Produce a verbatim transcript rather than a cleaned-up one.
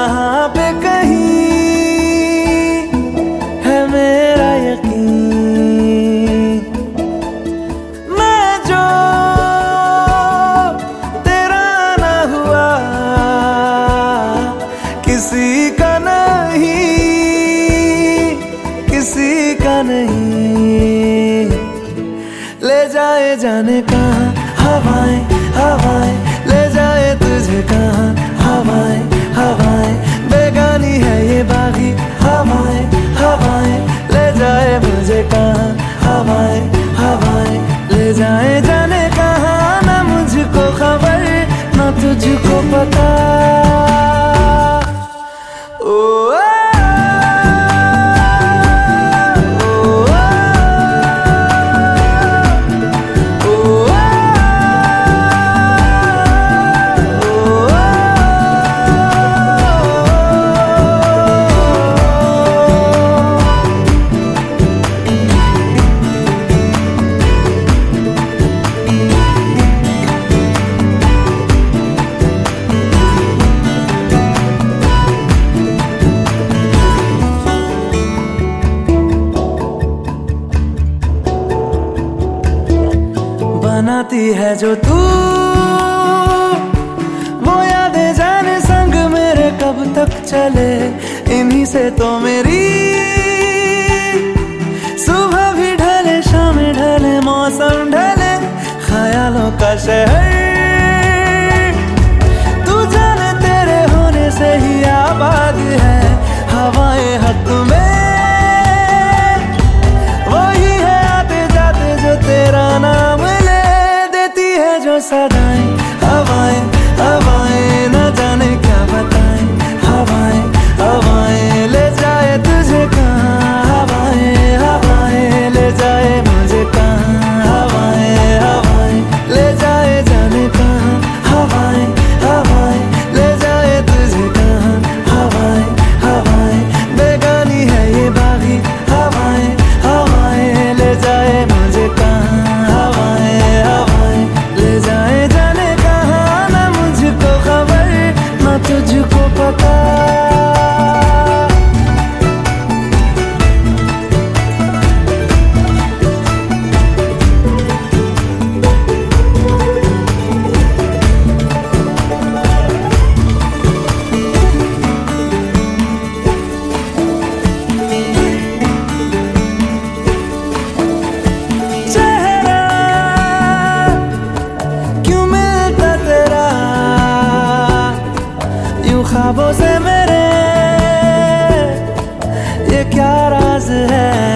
यहाँ पे कहीं है मेरा यकीन। मैं जो तेरा ना हुआ किसी का नहीं, किसी का नहीं। ले जाए जाने कहाँ हवाएं हवाएं, ले जाए तुझे कहाँ हवाएं हवाएं। बेगानी है ये बागी हवाएं हवाएं, ले जाए मुझे कहाँ हवाएं हवाएं। ले जाए जाने कहाँ, ना मुझको खबर ना तुझको पता। ओ बनाती है जो तू वो यादें जाने संग मेरे कब तक चले। इन्हीं से तो मेरी सुबह भी ढले शाम ढले मौसम ढले। ख्यालों का शहर तू जाने तेरे होने से ही आबाद है। हवाएं हक में वही है आते जाते जो तेरा नाम जो सदाएं हवाएं हवाएं, न जाने क्या बताएं हवाएं हवाएं। ले जाए तुझे कहाँ हवाएं हवाएं, ले जाए मुझे कहाँ हवाएं हवाएं। ले जाए जाने कहाँ हवाएं हवाएं, ले जाए तुझे कहाँ हवाएं हवाएं। बेगानी है ये बागी हवाएं हवाएं, ले जाए मुझे कहाँ हवाएं हवाएं। ले जाए जाने कहाँ, ना मुझको खबर ना तुझको पता। ख्वाबों से मेरे ये क्या राज है।